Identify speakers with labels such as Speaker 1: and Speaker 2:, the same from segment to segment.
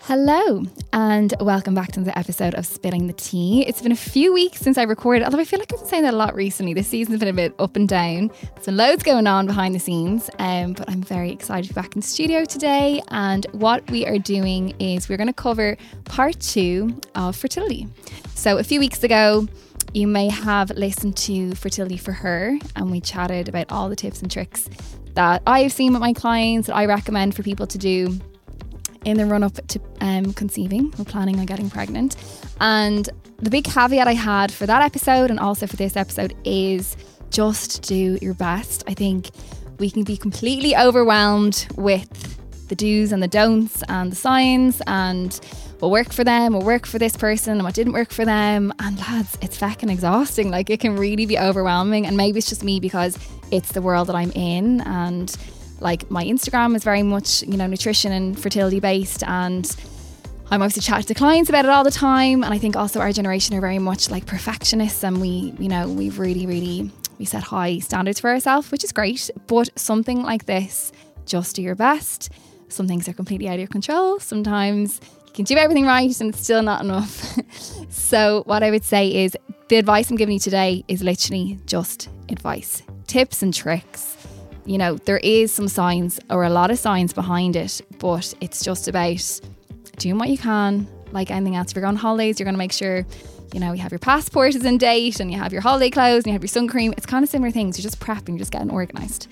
Speaker 1: Hello and welcome back to another episode of Spilling the Tea. It's been a few weeks since I recorded, although I feel like I've been saying that a lot recently. This season's been a bit up and down. There's been loads going on behind the scenes, but I'm very excited to be back in the studio today. And what we are doing is we're going to cover part 2 of fertility. So a few weeks ago, you may have listened to Fertility for Her, and we chatted about all the tips and tricks that I've seen with my clients that I recommend for people to do in the run up to conceiving or planning on getting pregnant. And the big caveat I had for that episode and also for this episode is just do your best. I think we can be completely overwhelmed with the do's and the don'ts and the signs and what worked for them, what worked for this person and what didn't work for them. And lads, it's fucking exhausting. Like, it can really be overwhelming, and maybe it's just me because it's the world that I'm in, and like my Instagram is very much, nutrition and fertility based, and I'm obviously chatting to clients about it all the time. And I think also our generation are very much like perfectionists, and we've really set high standards for ourselves, which is great. But something like this, just do your best. Some things are completely out of your control. Sometimes you can do everything right and it's still not enough. So what I would say is the advice I'm giving you today is literally just advice, tips and tricks. There is some science or a lot of science behind it, but it's just about doing what you can. Like anything else, if you're going on holidays, you're going to make sure, you have your passport is in date and you have your holiday clothes and you have your sun cream. It's kind of similar things. You're just prepping, you're just getting organised.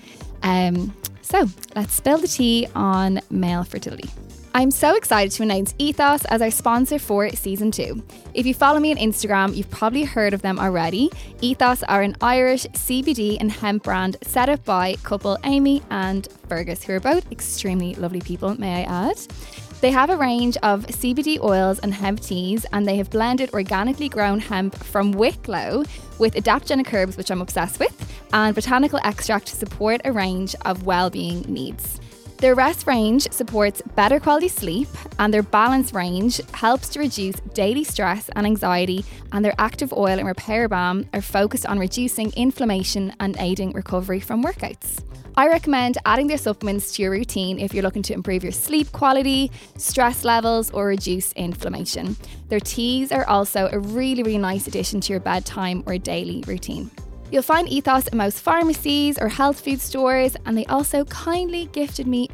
Speaker 1: So let's spill the tea on male fertility. I'm so excited to announce Ethos as our sponsor for Season 2. If you follow me on Instagram, you've probably heard of them already. Ethos are an Irish CBD and hemp brand set up by couple Amy and Fergus, who are both extremely lovely people, may I add. They have a range of CBD oils and hemp teas, and they have blended organically grown hemp from Wicklow with adaptogenic herbs, which I'm obsessed with, and botanical extract to support a range of well-being needs. Their rest range supports better quality sleep, and their balance range helps to reduce daily stress and anxiety, and their active oil and repair balm are focused on reducing inflammation and aiding recovery from workouts. I recommend adding their supplements to your routine if you're looking to improve your sleep quality, stress levels, or reduce inflammation. Their teas are also a really nice addition to your bedtime or daily routine. You'll find Ethos in most pharmacies or health food stores, and they also kindly gifted me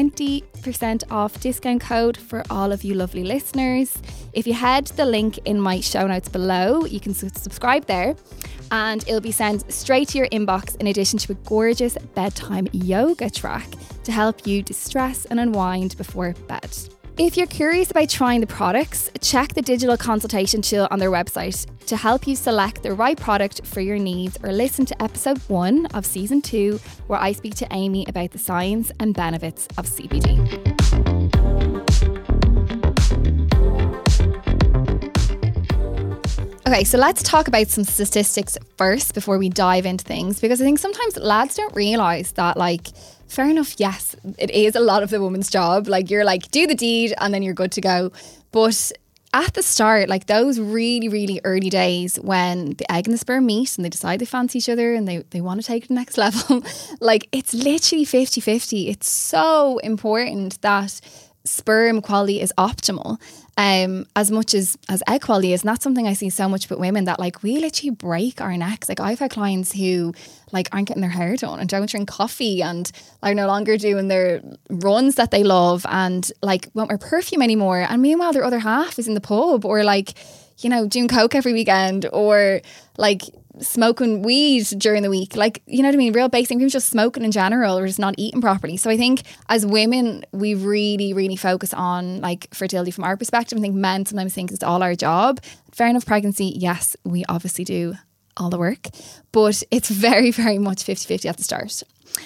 Speaker 1: 20% off discount code for all of you lovely listeners. If you head to the link in my show notes below, you can subscribe there, and it'll be sent straight to your inbox in addition to a gorgeous bedtime yoga track to help you distress and unwind before bed. If you're curious about trying the products, check the digital consultation tool on their website to help you select the right product for your needs, or listen to episode 1 of season 2, where I speak to Amy about the science and benefits of CBD. Okay, so let's talk about some statistics first before we dive into things, because I think sometimes lads don't realise that, fair enough, yes, it is a lot of the woman's job. You're do the deed and then you're good to go. But at the start, those really early days when the egg and the sperm meet and they decide they fancy each other and they want to take it to the next level, it's literally 50-50. It's so important that sperm quality is optimal as much as egg quality is. And that's something I see so much with women, that we literally break our necks. I've had clients who aren't getting their hair done and don't drink coffee and are no longer doing their runs that they love and won't wear perfume anymore, and meanwhile their other half is in the pub or doing coke every weekend, or smoking weed during the week, you know what I mean, real basic, people just smoking in general or just not eating properly. So I think as women, we really focus on fertility from our perspective. I think men sometimes think it's all our job. Fair enough, pregnancy, yes, we obviously do all the work, but it's very much 50-50 at the start.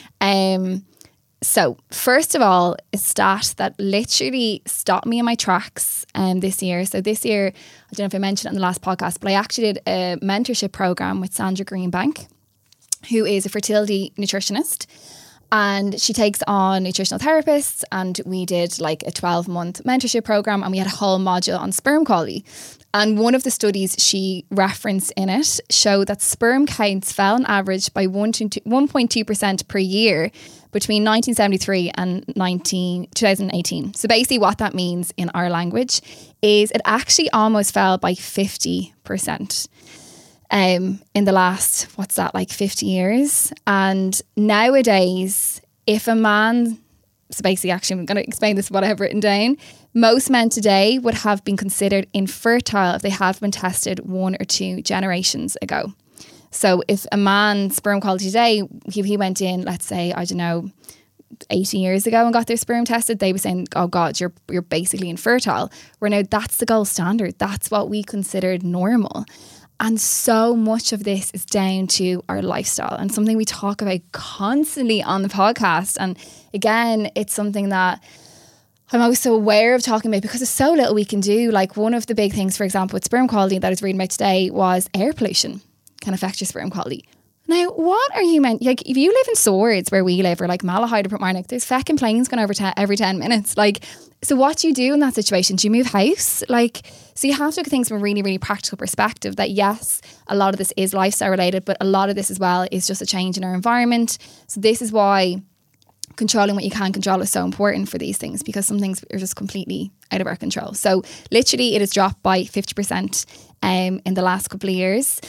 Speaker 1: So first of all, a stat that literally stopped me in my tracks this year. So this year, I don't know if I mentioned it in the last podcast, but I actually did a mentorship program with Sandra Greenbank, who is a fertility nutritionist. And she takes on nutritional therapists, and we did like a 12-month mentorship program, and we had a whole module on sperm quality. And one of the studies she referenced in it showed that sperm counts fell on average by 1.2% per year between 1973 and 2018. So basically what that means in our language is it actually almost fell by 50%. In the last, 50 years. And nowadays, if a man, so basically actually I'm going to explain this, what I have written down. Most men today would have been considered infertile if they had been tested 1 or 2 generations ago. So if a man's sperm quality today, he went in, let's say, 80 years ago and got their sperm tested, they were saying, oh God, you're basically infertile. Where now that's the gold standard. That's what we considered normal. And so much of this is down to our lifestyle and something we talk about constantly on the podcast. And again, it's something that I'm always so aware of talking about because there's so little we can do. Like one of the big things, for example, with sperm quality that I was reading about today was air pollution can affect your sperm quality. Now, what are you meant? Like, if you live in Swords, where we live, or like Malahide or Portmarnock, there's feckin' planes going over every 10 minutes. Like, so what do you do in that situation? Do you move house? Like, so you have to look at things from a really, really practical perspective that yes, a lot of this is lifestyle related, but a lot of this as well is just a change in our environment. So this is why controlling what you can control is so important for these things, because some things are just completely out of our control. So literally it has dropped by 50% in the last couple of years.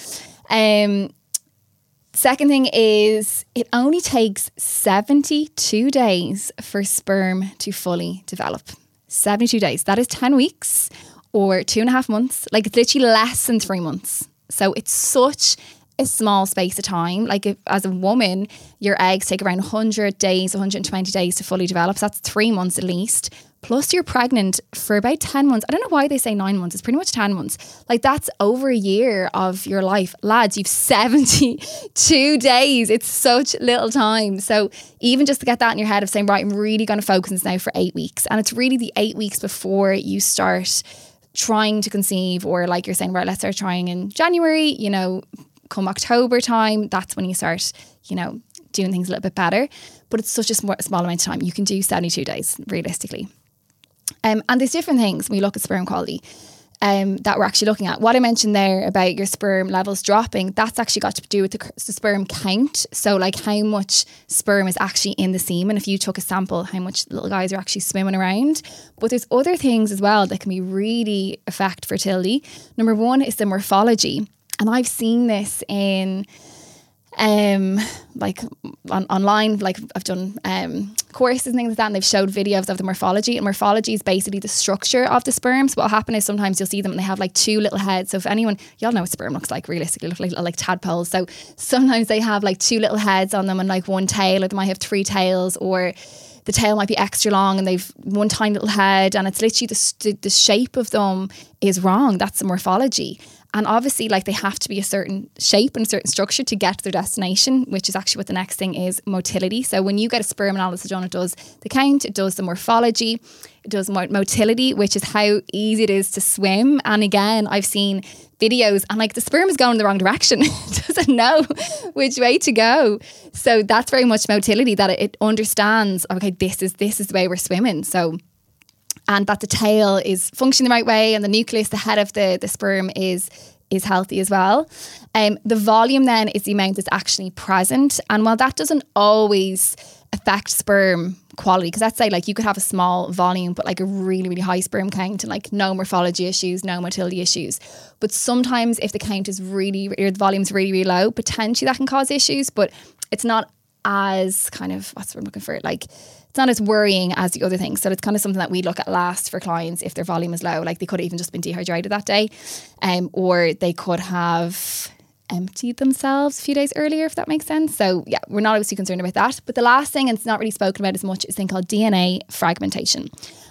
Speaker 1: Second thing is it only takes 72 days for sperm to fully develop. 72 days. That is 10 weeks or 2.5 months. Like it's literally less than 3 months. So it's such a small space of time. Like if, as a woman, your eggs take around 100 days, 120 days to fully develop. So that's 3 months at least. Plus you're pregnant for about 10 months. I don't know why they say 9 months. It's pretty much 10 months. Like that's over a year of your life. Lads, you've 72 days. It's such little time. So even just to get that in your head of saying, right, I'm really going to focus on this now for 8 weeks. And it's really the 8 weeks before you start trying to conceive, or like you're saying, right, let's start trying in January, you know, come October time, that's when you start, you know, doing things a little bit better. But it's such a small amount of time. You can do 72 days realistically. And there's different things when we look at sperm quality that we're actually looking at. What I mentioned there about your sperm levels dropping, that's actually got to do with the sperm count. So like how much sperm is actually in the semen. If you took a sample, how much little guys are actually swimming around. But there's other things as well that can be really affect fertility. Number one is the morphology. And I've seen this in like online, like I've done courses and things like that, and they've showed videos of the morphology. And morphology is basically the structure of the sperm. So what'll happen is sometimes you'll see them and they have like 2 little heads. So if anyone, y'all know what sperm looks like realistically, look like tadpoles. So sometimes they have like 2 little heads on them and like 1 tail, or they might have 3 tails, or the tail might be extra long and they've 1 tiny little head, and it's literally the shape of them is wrong. That's the morphology. And obviously, like, they have to be a certain shape and a certain structure to get to their destination, which is actually what the next thing is, motility. So when you get a sperm analysis done, it does the count, it does the morphology, it does motility, which is how easy it is to swim. And again, I've seen videos and like the sperm is going in the wrong direction. It doesn't know which way to go. So that's very much motility, that it understands, okay, this is the way we're swimming. So, and that the tail is functioning the right way, and the nucleus, the head of the sperm is healthy as well. The volume then is the amount that's actually present. And while that doesn't always affect sperm quality, because let's say like you could have a small volume but like a really, really high sperm count and like no morphology issues, no motility issues. But sometimes if the count is really, or the volume's really, really low, potentially that can cause issues, but it's not as kind of, what's what I'm looking for, like it's not as worrying as the other things. So it's kind of something that we look at last for clients if their volume is low. Like they could have even just been dehydrated that day, or they could have emptied themselves a few days earlier, if that makes sense. So yeah, we're not obviously concerned about that. But the last thing, and it's not really spoken about as much, is a thing called DNA fragmentation.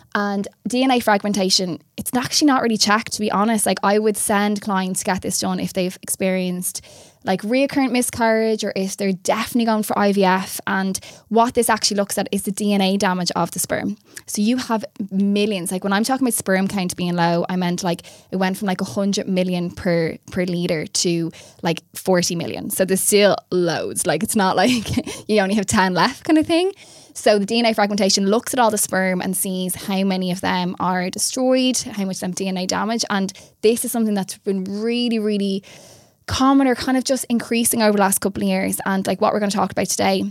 Speaker 1: And DNA fragmentation, it's actually not really checked, to be honest. Like I would send clients to get this done if they've experienced like recurrent miscarriage or if they're definitely going for IVF. And what this actually looks at is the DNA damage of the sperm. So you have millions. Like when I'm talking about sperm count being low, I meant like it went from like 100 million per litre to like 40 million. So there's still loads. Like it's not like you only have 10 left kind of thing. So the DNA fragmentation looks at all the sperm and sees how many of them are destroyed, how much of them DNA damage. And this is something that's been really, really common or kind of just increasing over the last couple of years. And like what we're going to talk about today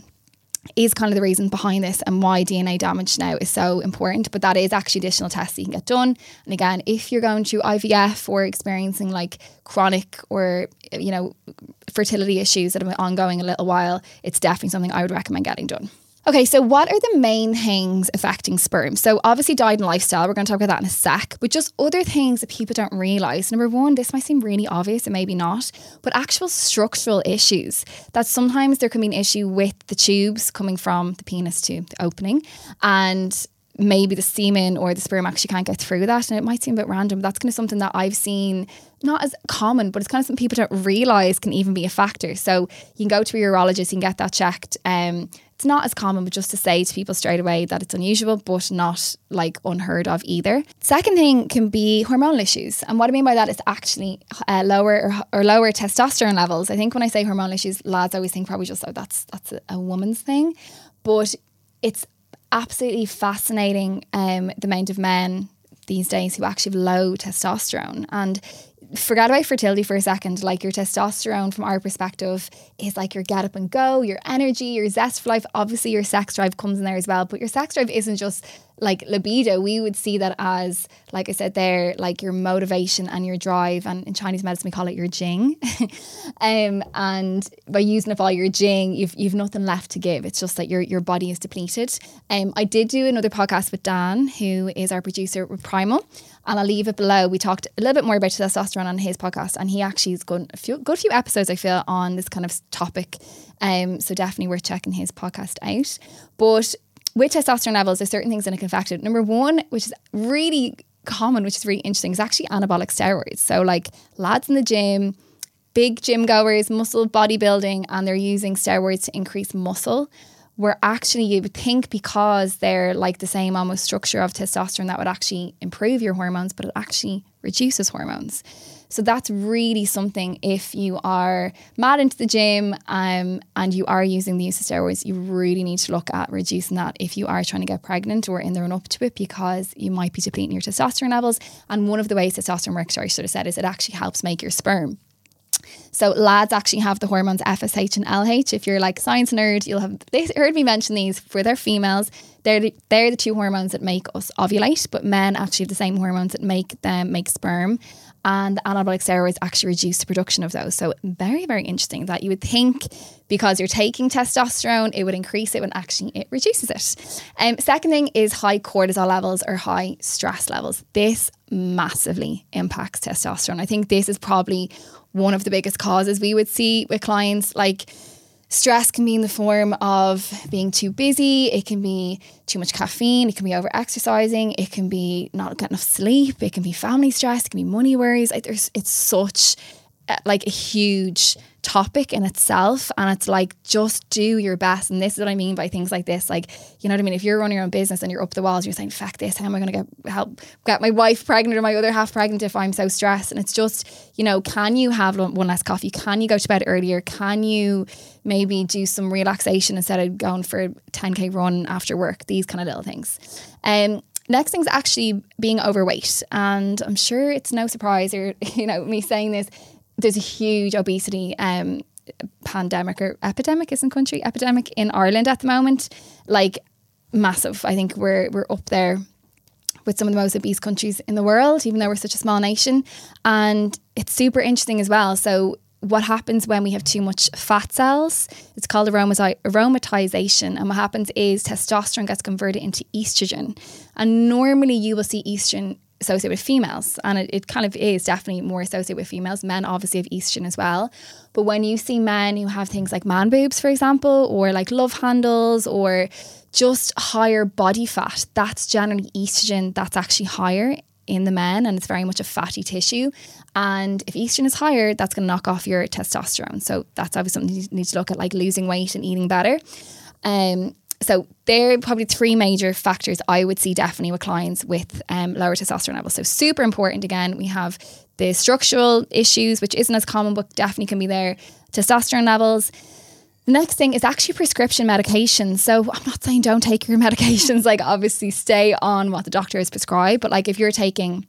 Speaker 1: is kind of the reason behind this and why DNA damage now is so important. But that is actually additional tests you can get done. And again, if you're going through IVF or experiencing like chronic or, you know, fertility issues that have been ongoing a little while, it's definitely something I would recommend getting done. Okay, so what are the main things affecting sperm? So obviously diet and lifestyle, we're going to talk about that in a sec, but just other things that people don't realise. Number one, this might seem really obvious and maybe not, but actual structural issues. That sometimes there can be an issue with the tubes coming from the penis to the opening, and maybe the semen or the sperm actually can't get through that. And it might seem a bit random, but that's kind of something that I've seen, not as common, but it's kind of something people don't realise can even be a factor. So you can go to a urologist, you can get that checked. It's not as common, but just to say to people straight away that it's unusual, but not like unheard of either. Second thing can be hormonal issues. And what I mean by that is actually lower testosterone levels. I think when I say hormonal issues, lads always think probably just, oh, that's a woman's thing. But it's absolutely fascinating the amount of men these days who actually have low testosterone. And forget about fertility for a second. Like your testosterone from our perspective is like your get up and go, your energy, your zest for life. Obviously your sex drive comes in there as well, but your sex drive isn't just like libido. We would see that as, like I said there, like your motivation and your drive. And in Chinese medicine we call it your jing. And by using up all your jing, you've nothing left to give. It's just that your body is depleted. I did do another podcast with Dan, who is our producer with Primal, and I'll leave it below. We talked a little bit more about testosterone on his podcast, and he actually has got a few episodes, I feel, on this kind of topic. So definitely worth checking his podcast out. But with testosterone levels, there's certain things that can affect it. Number one, which is really common, which is really interesting, is actually anabolic steroids. So like lads in the gym, big gym goers, muscle bodybuilding, and they're using steroids to increase muscle, where actually you would think because they're like the same almost structure of testosterone that would actually improve your hormones, but it actually reduces hormones. So that's really something. If you are mad into the gym and you are using the use of steroids, you really need to look at reducing that if you are trying to get pregnant or in the run up to it, because you might be depleting your testosterone levels. And one of the ways testosterone works, I should have said, is it actually helps make your sperm. So lads actually have the hormones FSH and LH. If you're like science nerd, you'll have heard me mention these. For their females, they're the two hormones that make us ovulate, but men actually have the same hormones that make sperm. And the anabolic steroids actually reduce the production of those. So very, very interesting that you would think because you're taking testosterone, it would increase it when actually it reduces it. Second thing is high cortisol levels or high stress levels. This massively impacts testosterone. I think this is probably one of the biggest causes we would see with clients. Like stress can be in the form of being too busy. It can be too much caffeine. It can be over exercising. It can be not getting enough sleep. It can be family stress. It can be money worries. It's such like a huge topic in itself, and it's like, just do your best. And this is what I mean by things like this. Like, you know what I mean? If you're running your own business and you're up the walls, you're saying, fuck this, how am I going to get my wife pregnant or my other half pregnant if I'm so stressed? And it's just, you know, can you have one less coffee? Can you go to bed earlier? Can you maybe do some relaxation instead of going for a 10k run after work? These kind of little things. Next thing is actually being overweight. And I'm sure it's no surprise, or, you know, me saying this, there's a huge obesity pandemic or epidemic in Ireland at the moment. Like massive. I think we're up there with some of the most obese countries in the world, even though we're such a small nation. And it's super interesting as well. So what happens when we have too much fat cells? It's called aromatization. And what happens is testosterone gets converted into estrogen. And normally you will see estrogen associated with females, and it kind of is definitely more associated with females. Men obviously have estrogen as well, but when you see men who have things like man boobs, for example, or like love handles, or just higher body fat, that's generally estrogen that's actually higher in the men, and it's very much a fatty tissue. And if estrogen is higher, that's going to knock off your testosterone. So that's obviously something you need to look at, like losing weight and eating better. So there are probably 3 major factors I would see definitely with clients with lower testosterone levels. So super important. Again, we have the structural issues, which isn't as common, but definitely can be there. Testosterone levels. The next thing is actually prescription medication. So I'm not saying don't take your medications, like obviously stay on what the doctor has prescribed. But like if you're taking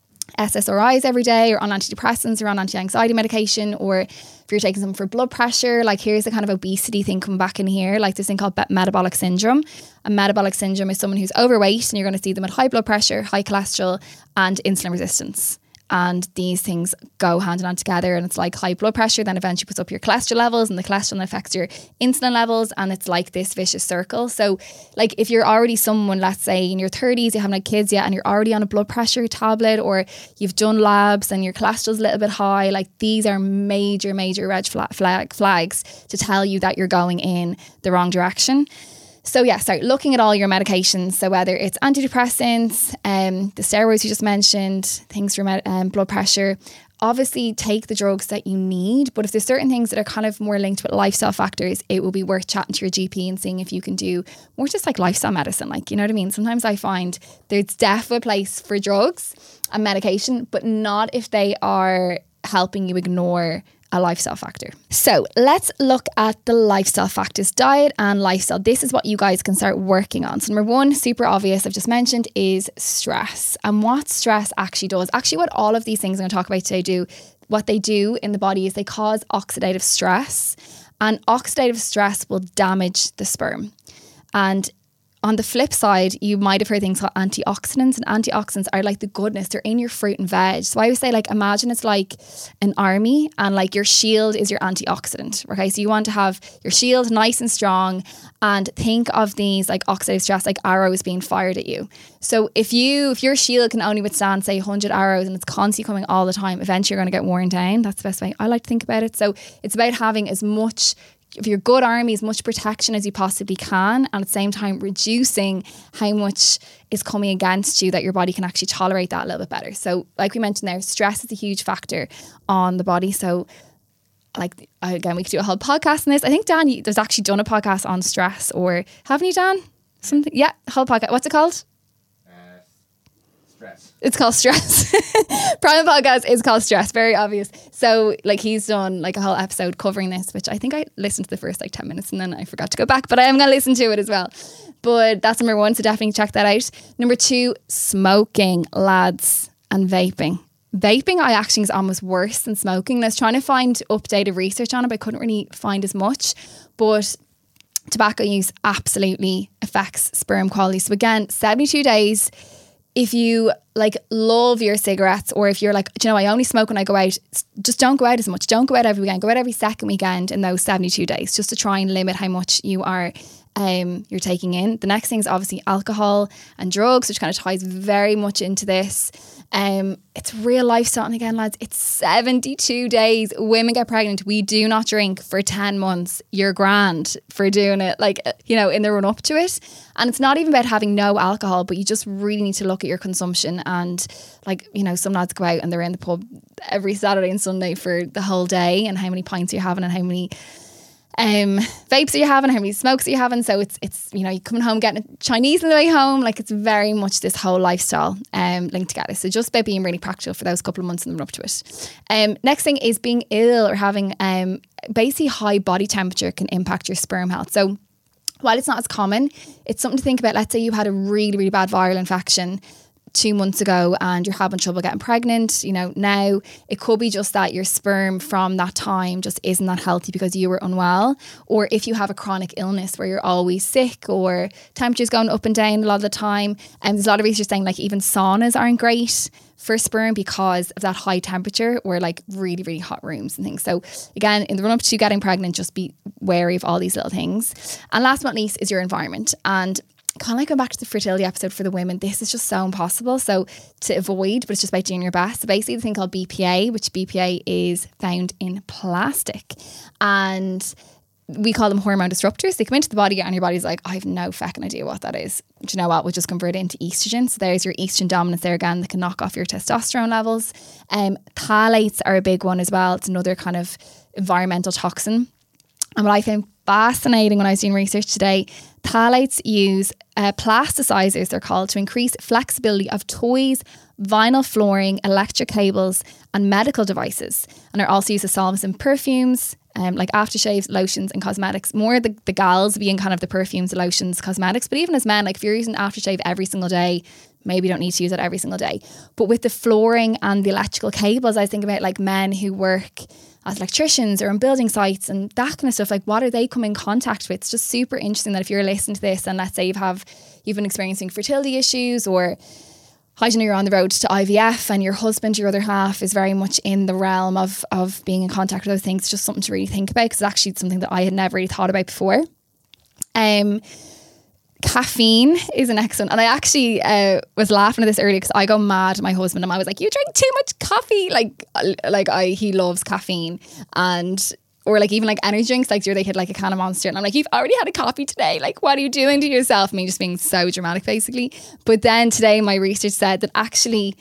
Speaker 1: SSRIs every day, or on antidepressants, or on anti-anxiety medication, or if you're taking some for blood pressure, like here's the kind of obesity thing coming back in here, like this thing called metabolic syndrome. A metabolic syndrome is someone who's overweight, and you're going to see them at high blood pressure, high cholesterol, and insulin resistance. And these things go hand in hand together, and it's like high blood pressure then eventually puts up your cholesterol levels, and the cholesterol affects your insulin levels, and it's like this vicious circle. So like if you're already someone, let's say in your 30s, you haven't had kids yet, and you're already on a blood pressure tablet, or you've done labs and your cholesterol's a little bit high, like these are major red flags to tell you that you're going in the wrong direction. So yeah, start looking at all your medications. So whether it's antidepressants, the steroids you just mentioned, things for blood pressure, obviously take the drugs that you need. But if there's certain things that are kind of more linked with lifestyle factors, it will be worth chatting to your GP and seeing if you can do more just like lifestyle medicine. Like, you know what I mean? Sometimes I find there's definitely a place for drugs and medication, but not if they are helping you ignore a lifestyle factor. So let's look at the lifestyle factors, diet and lifestyle. This is what you guys can start working on. So number 1, super obvious, I've just mentioned, is stress. And what stress actually does, actually what all of these things I'm going to talk about today do, what they do in the body is they cause oxidative stress, and oxidative stress will damage the sperm. And on the flip side, you might have heard things called antioxidants, and antioxidants are like the goodness. They're in your fruit and veg. So I would say, like, imagine it's like an army, and like your shield is your antioxidant. Okay, so you want to have your shield nice and strong, and think of these like oxidative stress like arrows being fired at you. So if your shield can only withstand say 100 arrows and it's constantly coming all the time, eventually you're going to get worn down. That's the best way I like to think about it. So it's about having as much of your good army, as much protection as you possibly can, and at the same time reducing how much is coming against you, that your body can actually tolerate that a little bit better. So like we mentioned there, stress is a huge factor on the body. So like, again, we could do a whole podcast on this. I think Dan, there's actually done a podcast on stress, or haven't you, Dan? Something, yeah, whole podcast. What's it called? Stress. It's called Stress. Prime podcast is called Stress. Very obvious. So like he's done like a whole episode covering this, which I think I listened to the first like 10 minutes and then I forgot to go back, but I am going to listen to it as well. But that's number 1. So definitely check that out. Number 2, smoking, lads, and vaping. Vaping I actually think is almost worse than smoking. I was trying to find updated research on it, but I couldn't really find as much. But tobacco use absolutely affects sperm quality. So again, 72 days. If you like love your cigarettes, or if you're like, do you know, I only smoke when I go out, just don't go out as much. Don't go out every weekend. Go out every second weekend in those 72 days, just to try and limit how much you are you're taking in. The next thing is obviously alcohol and drugs, which kind of ties very much into this. It's real lifestyle. And again, lads, it's 72 days. Women get pregnant. We do not drink for 10 months. You're grand for doing it, like, you know, in the run up to it. And it's not even about having no alcohol, but you just really need to look at your consumption. And like, you know, some lads go out and they're in the pub every Saturday and Sunday for the whole day, and how many pints you're having and how many vapes are you having, how many smokes are you having. So it's you know, you're coming home getting Chinese on the way home. Like, it's very much this whole lifestyle linked together. So just about being really practical for those couple of months in the run up to it. Next thing is being ill or having basically high body temperature can impact your sperm health. So while it's not as common, it's something to think about. Let's say you had a really, really bad viral infection 2 months ago and you're having trouble getting pregnant. You know, now it could be just that your sperm from that time just isn't that healthy because you were unwell. Or if you have a chronic illness where you're always sick or temperature's going up and down a lot of the time. And there's a lot of research saying like even saunas aren't great for sperm because of that high temperature, or like really, really hot rooms and things. So again, in the run up to getting pregnant, just be wary of all these little things. And last but not least is your environment. And kind of like going back to the fertility episode for the women, this is just so impossible. So to avoid, but it's just about doing your best. So basically the thing called BPA, which BPA is found in plastic, and we call them hormone disruptors. They come into the body and your body's like, I have no fucking idea what that is. Do you know what? We'll just convert it into estrogen. So there's your estrogen dominance there again that can knock off your testosterone levels. Phthalates are a big one as well. It's another kind of environmental toxin. And what I found fascinating when I was doing research today, phthalates use plasticizers, they're called, to increase flexibility of toys, vinyl flooring, electric cables, and medical devices. And they're also used as solvents in perfumes, like aftershaves, lotions, and cosmetics. More the gals being kind of the perfumes, lotions, cosmetics. But even as men, like if you're using aftershave every single day, maybe you don't need to use it every single day. But with the flooring and the electrical cables, I was thinking about like men who work as electricians or on building sites and that kind of stuff. Like what are they come in contact with? It's just super interesting that if you're listening to this and let's say you've been experiencing fertility issues, or I don't know, you're on the road to IVF and your husband, your other half, is very much in the realm of being in contact with those things. It's just something to really think about, because it's actually something that I had never really thought about before. Caffeine is an excellent, and I actually was laughing at this earlier because I go mad at my husband and I was like, you drink too much coffee. He loves caffeine, and or like even like energy drinks, like they hit like a can of Monster and I'm like, you've already had a coffee today, like what are you doing to yourself? Me just being so dramatic basically. But then today my research said that actually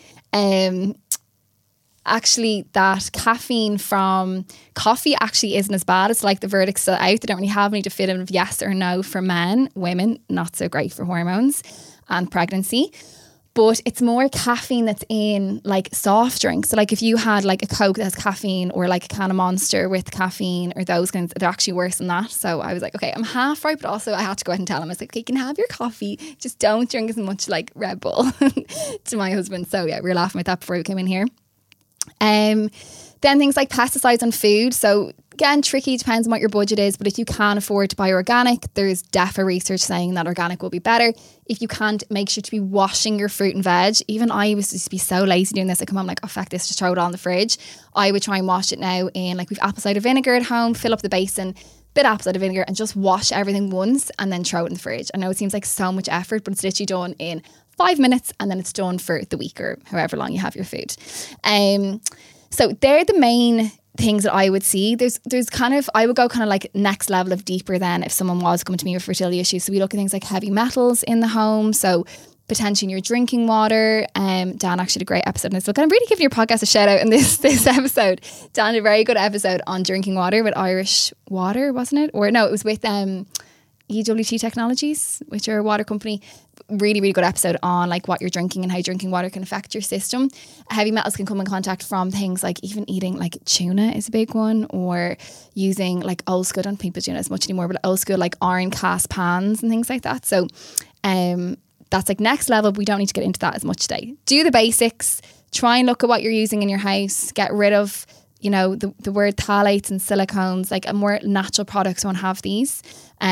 Speaker 1: that caffeine from coffee actually isn't as bad. It's like the verdict's still out. They don't really have any definitive yes or no for men. Women, not so great for hormones and pregnancy. But it's more caffeine that's in like soft drinks. So like if you had like a Coke that has caffeine, or like a can of Monster with caffeine, or those kinds, they're actually worse than that. So I was like, okay, I'm half right, but also I had to go ahead and tell him, I was like, okay, you can have your coffee, just don't drink as much like Red Bull to my husband. So yeah, we were laughing at that before we came in here. Then things like pesticides on food. So again, tricky, depends on what your budget is, but if you can afford to buy organic, there's DEFA research saying that organic will be better. If you can't, make sure to be washing your fruit and veg. Even I used to be so lazy doing this. I come home like, oh fuck this, just throw it all in the fridge. I would try and wash it now in, like, we've apple cider vinegar at home, fill up the basin, bit of apple cider vinegar, and just wash everything once and then throw it in the fridge. I know it seems like so much effort, but it's literally done in 5 minutes and then it's done for the week or however long you have your food. So they're the main things that I would see. There's kind of, I would go kind of like next level of deeper then if someone was coming to me with fertility issues. So we look at things like heavy metals in the home. So potentially in your drinking water. Dan actually did a great episode on this. Look, I'm really giving your podcast a shout out in this episode. Dan did a very good episode on drinking water with Irish Water, wasn't it? Or no, it was with EWT Technologies, which are a water company. Really, really good episode on like what you're drinking and how drinking water can affect your system. Heavy metals can come in contact from things like even eating like tuna is a big one, or using like old school, I don't think people do it as much anymore, but old school like iron cast pans and things like that. So that's like next level. We don't need to get into that as much today. Do the basics, try and look at what you're using in your house, get rid of, you know, the word phthalates and silicones, like a more natural products won't have these.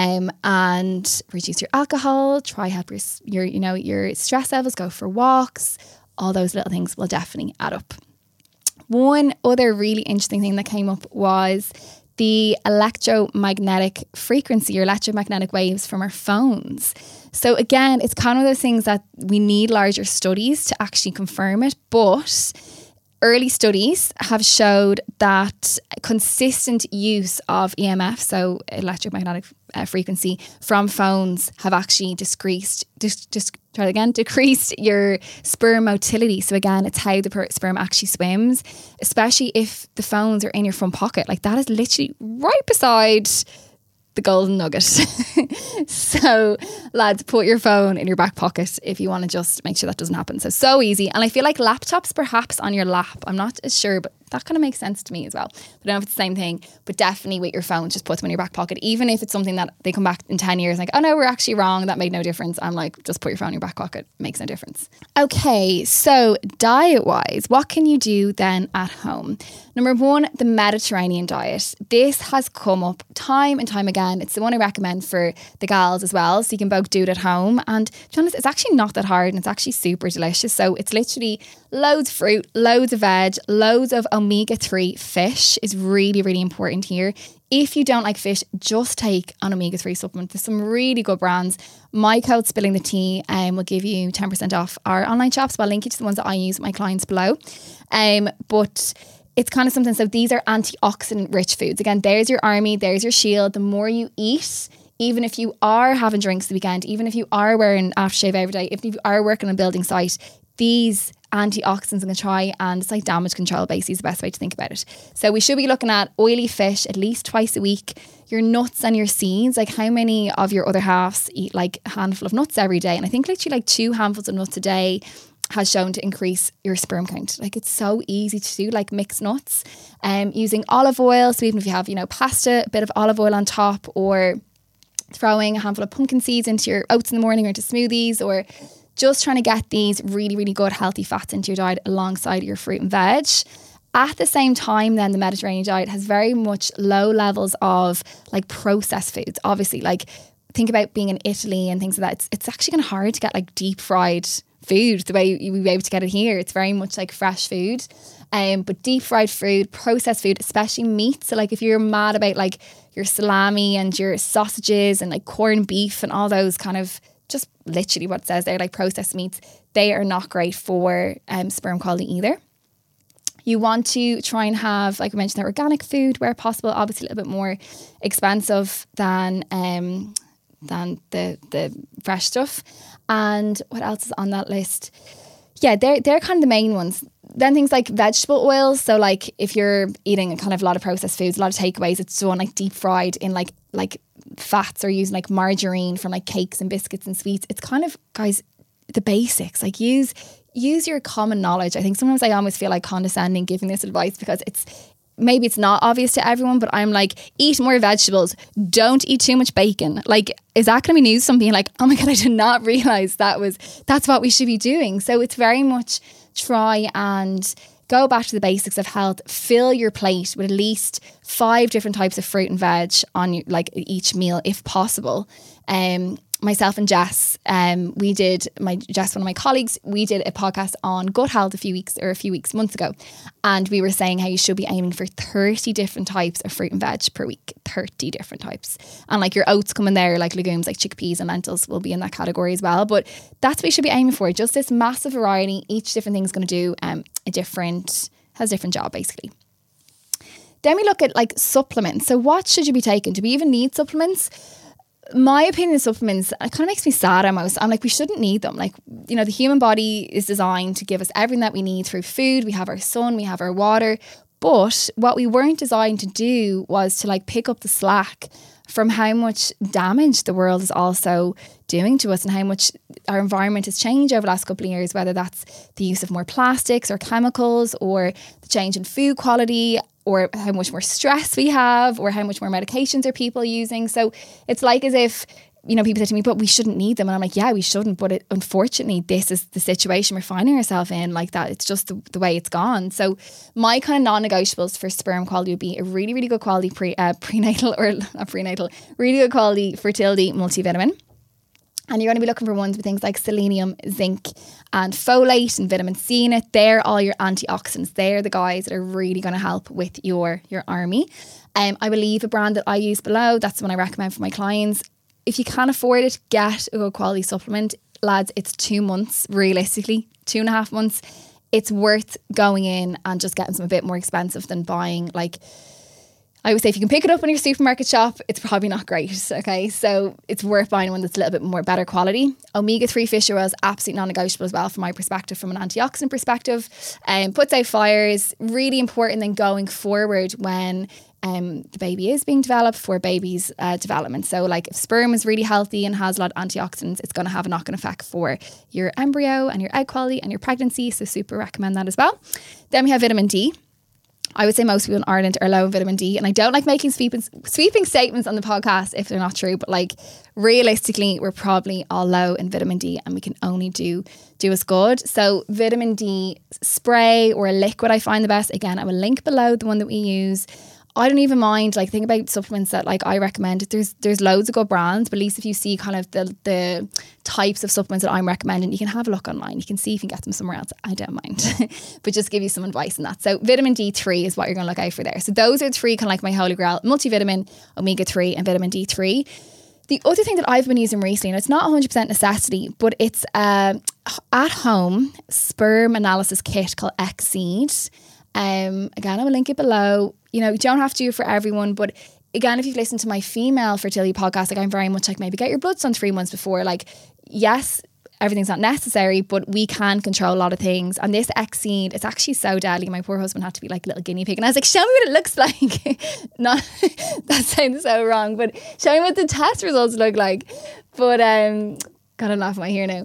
Speaker 1: And reduce your alcohol, try help your stress levels, go for walks. All those little things will definitely add up. One other really interesting thing that came up was the electromagnetic frequency or electromagnetic waves from our phones. So again, it's kind of those things that we need larger studies to actually confirm it, but early studies have showed that consistent use of EMF, so electromagnetic frequency from phones, have actually decreased your sperm motility. So again, it's how the sperm actually swims, especially if the phones are in your front pocket. Like that is literally right beside the golden nugget. So lads, put your phone in your back pocket if you want to just make sure that doesn't happen. So easy. And I feel like laptops perhaps on your lap, I'm not as sure, but that kind of makes sense to me as well. But I don't know if it's the same thing, but definitely with your phone, just put them in your back pocket. Even if it's something that they come back in 10 years like, oh no, we're actually wrong, that made no difference. I'm like, just put your phone in your back pocket, makes no difference. Okay, so diet wise, what can you do then at home? Number one, the Mediterranean diet. This has come up time and time again. It's the one I recommend for the gals as well, so you can both do it at home. And to be honest, it's actually not that hard and it's actually super delicious. So it's literally loads of fruit, loads of veg, loads of omega-3 fish is really, really important here. If you don't like fish, just take an omega-3 supplement. There's some really good brands. My code Spilling the Tea will give you 10% off our online shops. So I'll link you to the ones that I use with my clients below. But it's kind of something, so these are antioxidant rich foods. Again, there's your army, there's your shield. The more you eat, even if you are having drinks the weekend, even if you are wearing aftershave every day, if you are working on a building site, these antioxidants are going to try and it's like damage control basically is the best way to think about it. So we should be looking at oily fish at least twice a week, your nuts and your seeds. Like how many of your other halves eat like a handful of nuts every day? And I think literally like 2 handfuls of nuts a day has shown to increase your sperm count. Like it's so easy to do, like mixed nuts. Using olive oil, so even if you have, pasta, a bit of olive oil on top, or throwing a handful of pumpkin seeds into your oats in the morning or into smoothies, or just trying to get these really, really good healthy fats into your diet alongside your fruit and veg. At the same time, then the Mediterranean diet has very much low levels of like processed foods. Obviously, like think about being in Italy and things like that. It's actually kind of hard to get like deep fried food the way we were able to get it here. It's very much like fresh food. But deep fried food, processed food, especially meat. So like if you're mad about like your salami and your sausages and like corned beef and all those kind of just literally what it says there, like processed meats, they are not great for sperm quality either. You want to try and have, like we mentioned, organic food where possible, obviously a little bit more expensive than the fresh stuff. And what else is on that list? Yeah, they're kind of the main ones. Then things like vegetable oils. So like if you're eating kind of a lot of processed foods, a lot of takeaways, it's done like deep fried in like fats, or using like margarine from like cakes and biscuits and sweets. It's kind of, guys, the basics. Like use your common knowledge. I think sometimes I almost feel like condescending giving this advice because maybe it's not obvious to everyone, but I'm like, eat more vegetables. Don't eat too much bacon. Like, is that going to be news? Something like, oh my God, I did not realize that's what we should be doing. So it's very much try and go back to the basics of health. Fill your plate with at least 5 different types of fruit and veg on your, like each meal if possible. Myself and Jess, one of my colleagues, we did a podcast on gut health a few months ago. And we were saying how you should be aiming for 30 different types of fruit and veg per week, 30 different types. And like your oats come in there, like legumes, like chickpeas and lentils will be in that category as well. But that's what you should be aiming for. Just this massive variety. Each different thing is going to do has a different job basically. Then we look at like supplements. So what should you be taking? Do we even need supplements? My opinion of supplements, it kind of makes me sad almost. I'm like, we shouldn't need them. Like, the human body is designed to give us everything that we need through food. We have our sun, we have our water. But what we weren't designed to do was to like pick up the slack from how much damage the world is also doing to us and how much our environment has changed over the last couple of years, whether that's the use of more plastics or chemicals or the change in food quality, or how much more stress we have, or how much more medications are people using. So it's like as if, people say to me, but we shouldn't need them. And I'm like, yeah, we shouldn't. But unfortunately, this is the situation we're finding ourselves in, like that. It's just the way it's gone. So my kind of non-negotiables for sperm quality would be a really, really good quality prenatal, or not prenatal, really good quality fertility multivitamin. And you're going to be looking for ones with things like selenium, zinc and folate and vitamin C in it. They're all your antioxidants. They're the guys that are really going to help with your army. I will leave a brand that I use below. That's the one I recommend for my clients. If you can't afford it, get a good quality supplement. Lads, it's 2 months, realistically, 2.5 months. It's worth going in and just getting some a bit more expensive than buying like, I would say if you can pick it up in your supermarket shop, it's probably not great, okay? So it's worth buying one that's a little bit more better quality. Omega-3 fish oil is absolutely non-negotiable as well from my perspective, from an antioxidant perspective. Puts out fires, really important then going forward when the baby is being developed for baby's development. So like if sperm is really healthy and has a lot of antioxidants, it's going to have a knock-on effect for your embryo and your egg quality and your pregnancy. So super recommend that as well. Then we have vitamin D. I would say most people in Ireland are low in vitamin D, and I don't like making sweeping statements on the podcast if they're not true, but like realistically we're probably all low in vitamin D and we can only do us good. So vitamin D spray or a liquid I find the best. Again, I will link below the one that we use. I don't even mind, like, think about supplements that like I recommend. There's loads of good brands, but at least if you see kind of the types of supplements that I'm recommending, you can have a look online. You can see if you can get them somewhere else. I don't mind, but just give you some advice on that. So vitamin D3 is what you're going to look out for there. So those are three kind of like my holy grail: multivitamin, omega-3 and vitamin D3. The other thing that I've been using recently, and it's not 100% necessity, but it's at home sperm analysis kit called X-Seed. Again, I will link it below. You know, you don't have to do it for everyone, but again, if you've listened to my female fertility podcast, like I'm very much like, maybe get your bloods done 3 months before. Like, yes, everything's not necessary, but we can control a lot of things. And this X-Seed, it's actually so deadly. My poor husband had to be like a little guinea pig. And I was like, show me what it looks like. Not that sounds so wrong, but show me what the test results look like. But gotta laugh at my hair now.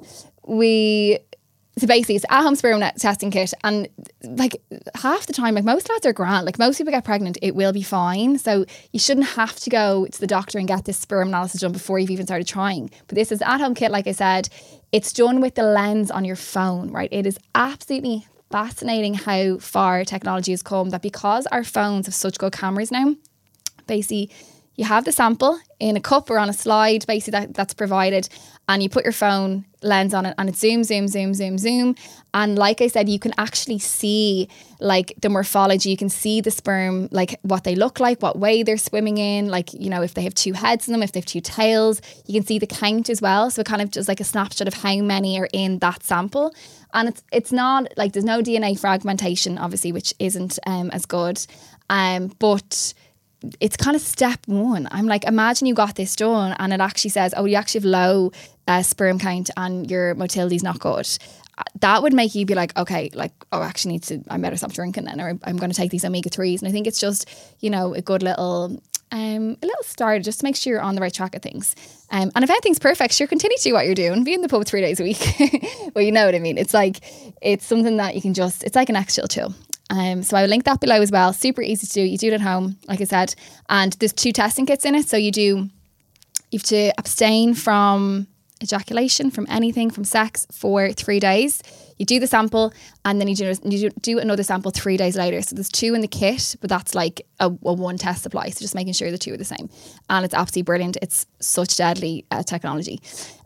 Speaker 1: So basically it's at-home sperm testing kit, and like half the time, like most lads are grand, like most people get pregnant, it will be fine. So you shouldn't have to go to the doctor and get this sperm analysis done before you've even started trying. But this is at-home kit, like I said, it's done with the lens on your phone, right? It is absolutely fascinating how far technology has come, that because our phones have such good cameras now, basically you have the sample in a cup or on a slide, basically that's provided, and you put your phone lens on it and it zoom. And like I said, you can actually see like the morphology. You can see the sperm, like what they look like, what way they're swimming in, like, you know, if they have two heads in them, if they have two tails. You can see the count as well. So it kind of just like a snapshot of how many are in that sample. And it's not like, there's no DNA fragmentation, obviously, which isn't as good. But it's kind of step one. I'm like, imagine you got this done and it actually says, oh, you actually have low sperm count and your motility is not good. That would make you be like, okay, like, oh, I actually I better stop drinking then, or I'm going to take these omega-3s. And I think it's just, you know, a good little start just to make sure you're on the right track of things. And if anything's perfect, sure, continue to do what you're doing. Be in the pub 3 days a week. Well, you know what I mean? It's like, it's something that you can just, it's like an extra tool. So I will link that below as well. Super easy to do. You do it at home, like I said. And there's 2 testing kits in it. So you have to abstain from ejaculation, from anything, from sex for 3 days. You do the sample and then you do another sample 3 days later. So there's 2 in the kit, but that's like a 1 test supply. So just making sure the 2 are the same. And it's absolutely brilliant. It's such deadly technology.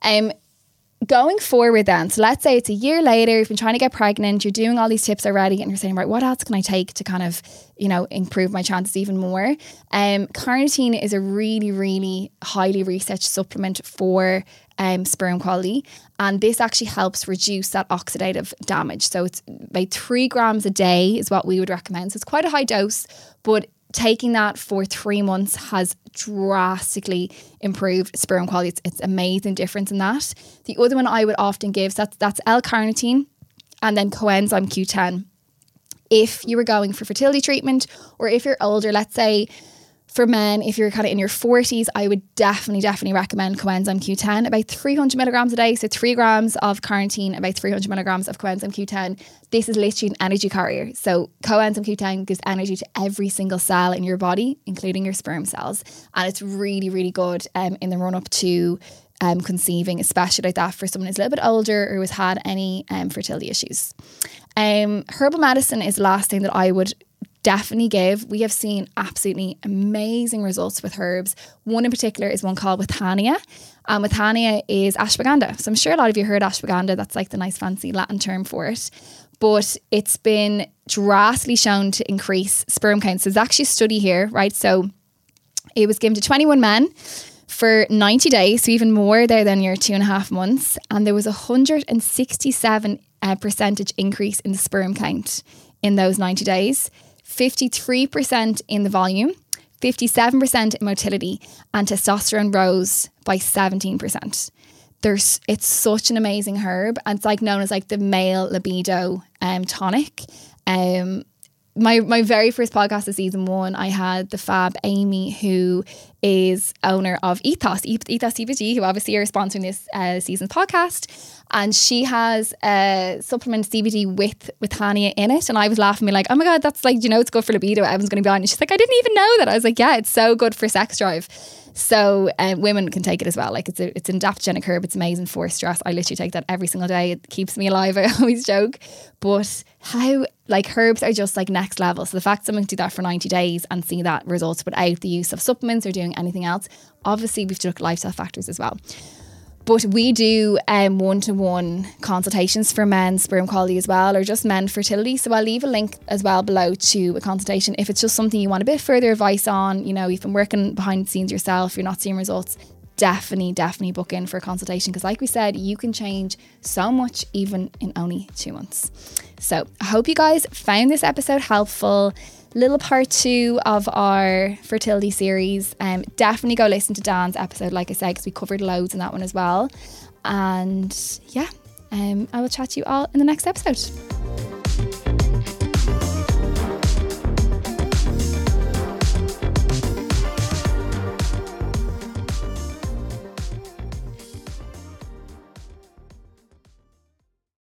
Speaker 1: Going forward then, so let's say it's a year later, you've been trying to get pregnant, you're doing all these tips already and you're saying, right, what else can I take to kind of, you know, improve my chances even more? Carnitine is a really, really highly researched supplement for sperm quality, and this actually helps reduce that oxidative damage. So it's about 3 grams a day is what we would recommend. So it's quite a high dose, but taking that for 3 months has drastically improved sperm quality. It's amazing difference in that. The other one I would often give, so that's L-carnitine and then coenzyme Q10. If you were going for fertility treatment, or if you're older, let's say for men, if you're kind of in your 40s, I would definitely recommend coenzyme Q10, about 300 milligrams a day. So 3 grams of carnitine, about 300 milligrams of coenzyme Q10. This is literally an energy carrier. So coenzyme Q10 gives energy to every single cell in your body, including your sperm cells. And it's really, really good in the run up to conceiving, especially like that for someone who's a little bit older or who's had any fertility issues. Herbal medicine is the last thing that I would definitely give. We have seen absolutely amazing results with herbs. One in particular is one called Withania. Withania is ashwagandha. So I'm sure a lot of you heard ashwagandha. That's like the nice fancy Latin term for it. But it's been drastically shown to increase sperm count. So there's actually a study here, right? So it was given to 21 men for 90 days, so even more there than your 2.5 months. And there was 167% increase in the sperm count in those 90 days. 53% in the volume, 57% in motility, and testosterone rose by 17%. It's such an amazing herb, and it's like known as like the male libido tonic. My very first podcast of season 1, I had the fab Amy, who is owner of Ethos CBD, who obviously are sponsoring this season's podcast. And she has a supplement CBD with Withania in it. And I was laughing, me like, oh my God, that's like, you know, it's good for libido. Everyone's going to be on. And she's like, I didn't even know that. I was like, yeah, it's so good for sex drive. So women can take it as well. Like it's an adaptogenic herb. It's amazing for stress. I literally take that every single day. It keeps me alive. I always joke. But how like herbs are just like next level. So the fact someone can do that for 90 days and see that results without the use of supplements or doing anything else, obviously we've to look at lifestyle factors as well. But we do one-to-one consultations for men's sperm quality as well, or just men fertility. So I'll leave a link as well below to a consultation if it's just something you want a bit further advice on. You know, you've been working behind the scenes yourself, you're not seeing results, definitely book in for a consultation, because like we said, you can change so much even in only 2 months. So I hope you guys found this episode helpful. Little part 2 of our fertility series. Definitely go listen to Dan's episode, like I said, because we covered loads in that one as well. And yeah, I will chat to you all in the next episode.